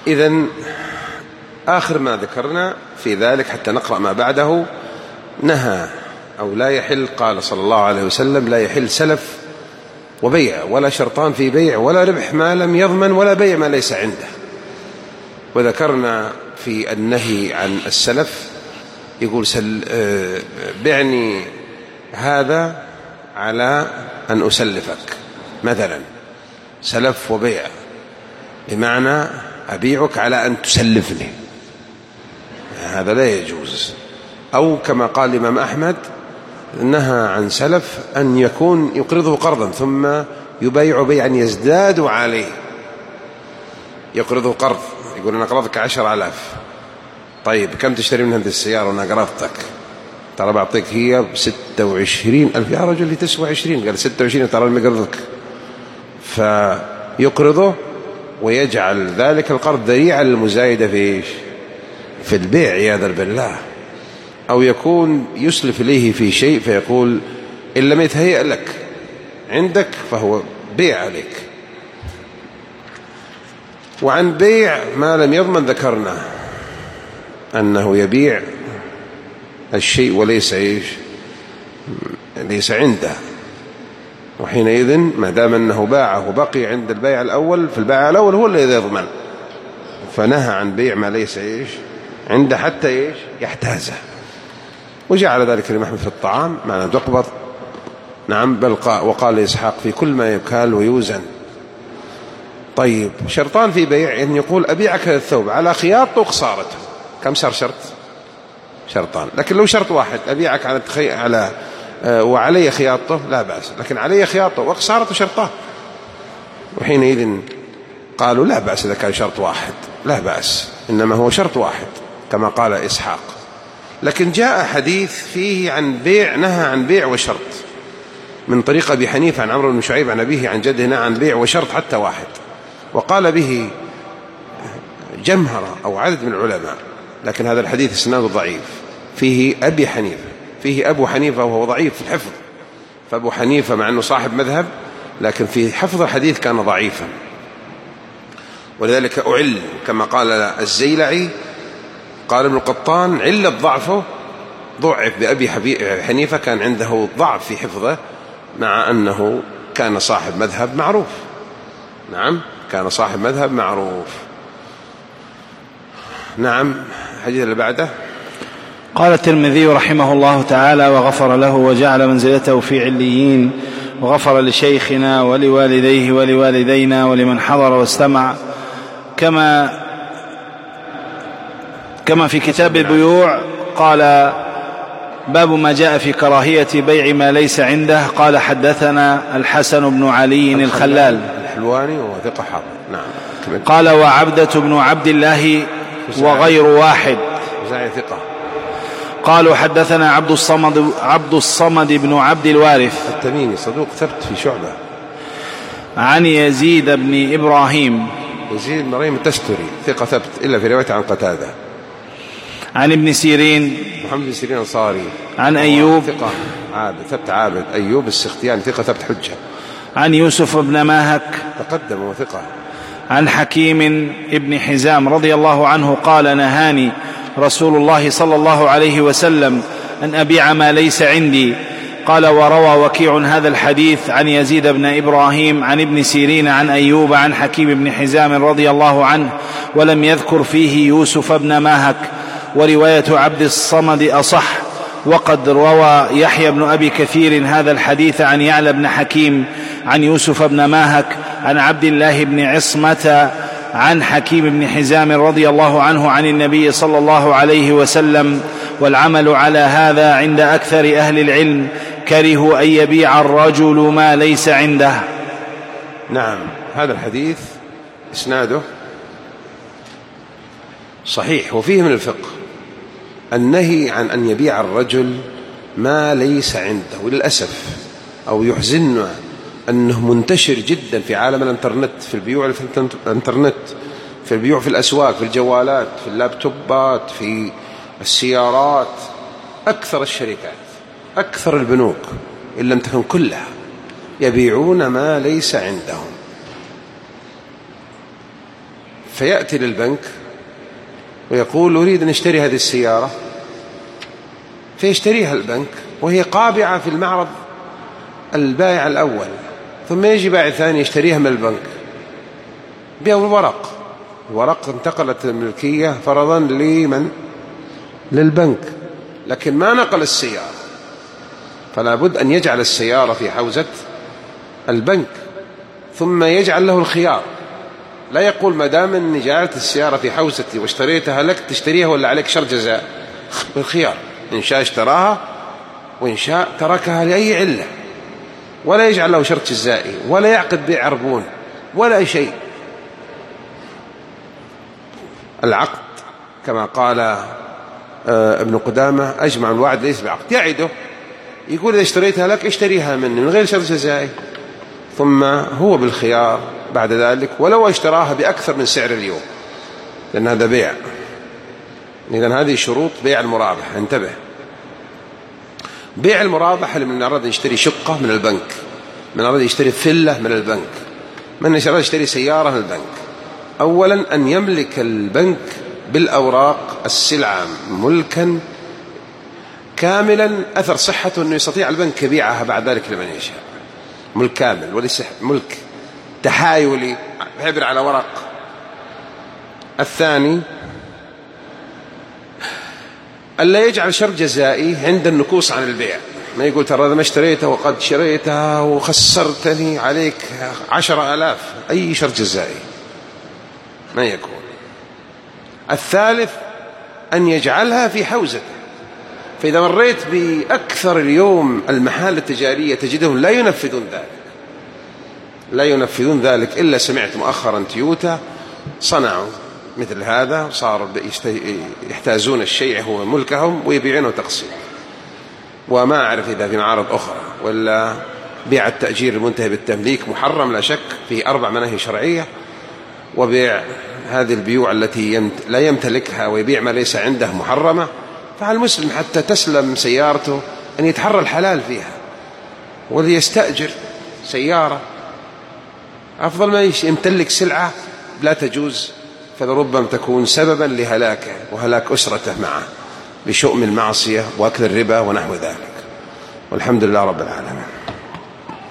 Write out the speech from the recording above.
إذن آخر ما ذكرنا في ذلك حتى نقرأ ما بعده، نهى أو لا يحل، قال صلى الله عليه وسلم: لا يحل سلف وبيع، ولا شرطان في بيع، ولا ربح ما لم يضمن، ولا بيع ما ليس عنده. وذكرنا في النهي عن السلف يقول: بعني هذا على أن أسلفك، مثلا سلف وبيع بمعنى أبيعك على أن تسلفني، هذا لا يجوز. أو كما قال الإمام أحمد: نهى عن سلف أن يكون يقرضه قرضا ثم يبيع بيعا يزداد عليه، يقرضه قرض، يقول: أنا قرضك 10,000، طيب كم تشتري من هذه السيارة وأنا قرضتك؟ ترى بعطيك هي ب26,000. يا رجل تسوى 20، قال 26، ترى المقرضك. فيقرضه ويجعل ذلك القرض ذريعة للمزايدة في البيع عياذا بالله. أو يكون يسلف إليه في شيء فيقول: إن لم يتهيأ لك عندك فهو بيع عليك. وعن بيع ما لم يضمن ذكرنا أنه يبيع الشيء وليس ليس عنده، وحينئذ ما دام أنه باعه وبقي عند البيع الأول، في البيع الأول هو الذي يضمن، فنهى عن بيع ما ليس عنده حتى يحتازه. وجعل ذلك الإمام أحمد في الطعام معنى تقبض. نعم، بل وقال إسحاق: في كل ما يكال ويوزن. طيب، شرطان في بيع، أن يقول: أبيعك الثوب على خياطته وخسارته. كم صار شرط؟ شرطان. لكن لو شرط واحد: أبيعك على وعلي خياطته، لا بأس. لكن علي خياطته وخسارته شرطان، وحينئذ قالوا لا بأس إذا كان شرط واحد، لا بأس، إنما هو شرط واحد كما قال إسحاق. لكن جاء حديث فيه عن بيع، نهى عن بيع وشرط، من طريق أبي حنيفة عن عمرو بن شعيب عن أبيه عن جده، نهى عن بيع وشرط حتى واحد، وقال به جمهرة أو عدد من العلماء. لكن هذا الحديث إسناده ضعيف، فيه أبي حنيفة، فيه أبو حنيفة وهو ضعيف في الحفظ. فأبو حنيفة مع أنه صاحب مذهب، لكن في حفظ الحديث كان ضعيفا، ولذلك أعل كما قال الزيلعي. قال ابن القطان: علة ضعفه ضعف بأبي حنيفة، كان عنده ضعف في حفظه مع أنه كان صاحب مذهب معروف. نعم، كان صاحب مذهب معروف. نعم، الحديث اللي بعده. قال الترمذي رحمه الله تعالى: وغفر له وجعل منزلته في عليين، وغفر لشيخنا ولوالديه ولوالدينا ولمن حضر واستمع، كما في كتاب البيوع. قال: باب ما جاء في كراهية بيع ما ليس عنده. قال: حدثنا الحسن بن علي الخلال الحلواني وهو ثقة حافظ. نعم. قال: وعبدة بن عبد الله وغير واحد ثقة. قالوا: حدثنا عبد الصمد بن عبد الوارث التميمي صدوق ثبت في شعبة، عن يزيد بن إبراهيم. يزيد بن إبراهيم التستري ثقة ثبت إلا في رواية عن قتادة. عن ابن سيرين محمد بن سيرين الأنصاري. عن أيوب ثقة عابد ثبت عابد. أيوب السختياني ثقة ثبت حجة. عن يوسف بن ماهك تقدم وثقة. عن حكيم ابن حزام رضي الله عنه قال: نهاني رسول الله صلى الله عليه وسلم أن أبيع ما ليس عندي. قال: وروى وكيع هذا الحديث عن يزيد بن إبراهيم عن ابن سيرين عن أيوب عن حكيم بن حزام رضي الله عنه، ولم يذكر فيه يوسف بن ماهك. ورواية عبد الصمد أصح. وقد روى يحيى بن أبي كثير هذا الحديث عن يعلى بن حكيم عن يوسف بن ماهك عن عبد الله بن عصمة عن حكيم بن حزام رضي الله عنه عن النبي صلى الله عليه وسلم. والعمل على هذا عند أكثر أهل العلم، كرهوا أن يبيع الرجل ما ليس عنده. نعم، هذا الحديث إسناده صحيح، وفيه من الفقه النهي عن أن يبيع الرجل ما ليس عنده. وللأسف أو يحزننا أنه منتشر جدا في عالم الانترنت، في البيوع في الانترنت، في البيوع في الأسواق، في الجوالات، في اللابتوبات، في السيارات. أكثر الشركات، أكثر البنوك إن لم تكن كلها، يبيعون ما ليس عندهم. فيأتي للبنك ويقول أريد أن أشتري هذه السيارة، فيشتريها البنك وهي قابعة في المعرض البائع الأول، ثم يجي بائع ثاني يشتريها من البنك بالورق، الورق انتقلت الملكية فرضا لمن؟ للبنك، لكن ما نقل السيارة، فلا بد أن يجعل السيارة في حوزة البنك ثم يجعل له الخيار. لا يقول ما دام أني جعلت السيارة في حوزتي واشتريتها لك تشتريها ولا عليك شرط جزاء، بالخيار، إن شاء اشتراها وإن شاء تركها لأي علة، ولا يجعل له شرط جزائي ولا يعقد بيع عربون ولا أي شيء. العقد كما قال ابن قدامة أجمع الوعد ليس بعقد، يعده يقول إذا اشتريتها لك اشتريها مني من غير شرط جزائي، ثم هو بالخيار بعد ذلك ولو اشتراها بأكثر من سعر اليوم، لأن هذا بيع. إذن هذه شروط بيع المرابح. انتبه، بيع المرابح لمن أراد يشتري شقة من البنك، من أراد يشتري فلة من البنك، من أراد يشتري سيارة من البنك. أولا أن يملك البنك بالأوراق السلعة ملكا كاملا أثر صحته أنه يستطيع البنك يبيعها بعد ذلك لمن يشاء، ملك كامل وليس ملك تحايلي عبر على ورق. الثاني ألا يجعل شرط جزائي عند النكوص عن البيع، ما يقول ترى هذا ما اشتريته وقد شريتها وخسرتني عليك 10,000، أي شرط جزائي ما يكون. الثالث أن يجعلها في حوزته، فإذا مريت بأكثر اليوم المحال التجارية تجدهم لا ينفذون ذلك إلا سمعت مؤخرا تويوتا صنعوا مثل هذا، صاروا يحتازون الشيء هو ملكهم ويبيعونه تقسيط. وما أعرف إذا في معارض أخرى ولا بيع التأجير المنتهي بالتمليك محرم لا شك، في 4 مناهي شرعية، وبيع هذه البيوع التي لا يمتلكها ويبيع ما ليس عنده محرمة. فعلى المسلم حتى تسلم سيارته أن يتحرى الحلال فيها، وليستأجر سيارة أفضل ما يمتلك سلعة لا تجوز، فلربما تكون سببا لهلاكه وهلاك أسرته معه بشؤم المعصية وأكل الربا ونحو ذلك. والحمد لله رب العالمين.